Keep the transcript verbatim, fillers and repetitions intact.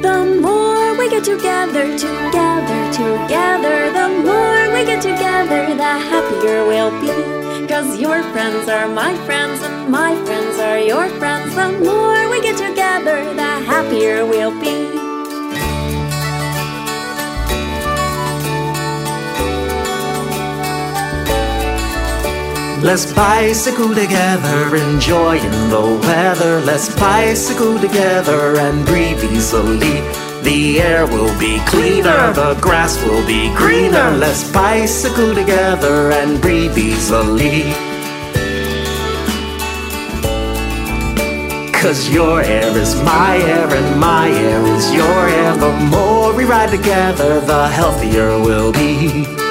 The more we get together, together, together, the more we get together, the happier we'll be. 'Cause your friends are my friends and my friends are your friends. The more we get together, the happier we'll be. Let's bicycle together, enjoying the weather. Let's bicycle together and breathe easily. The air will be cleaner, the grass will be greener. Let's bicycle together and breathe easily. 'Cause your air is my air and my air is your air. The more we ride together, the healthier we'll be.